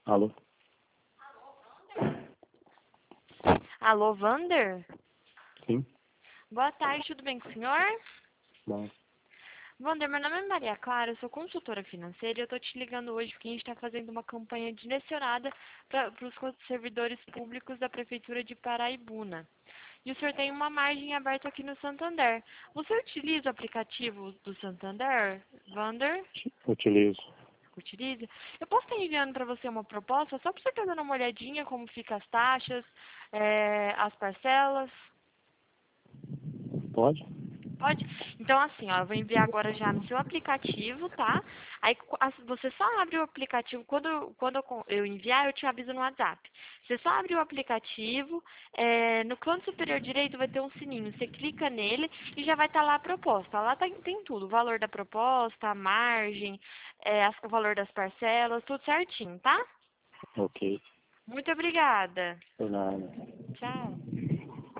Alô? Alô, Vander? Sim? Boa tarde, tudo bem com o senhor? Bom. Vander, meu nome é Maria Clara, eu sou consultora financeira e eu estou te ligando hoje porque a gente está fazendo uma campanha direcionada para os servidores públicos da Prefeitura de Paraibuna. E o senhor tem uma margem aberta aqui no Santander. Você utiliza o aplicativo do Santander, Vander? Utilizo. Utiliza? Eu posso estar enviando para você uma proposta só para você estar dando uma olhadinha como fica as taxas, as parcelas? Pode? Pode? Então, assim, ó, eu vou enviar agora já no seu aplicativo, tá? Aí você só abre o aplicativo, quando eu enviar, eu te aviso no WhatsApp. Você só abre o aplicativo, no canto superior direito vai ter um sininho. Você clica nele e já vai estar lá a proposta. Lá tem tudo, o valor da proposta, a margem, o valor das parcelas, tudo certinho, tá? Ok. Muito obrigada. Por nada. Tchau.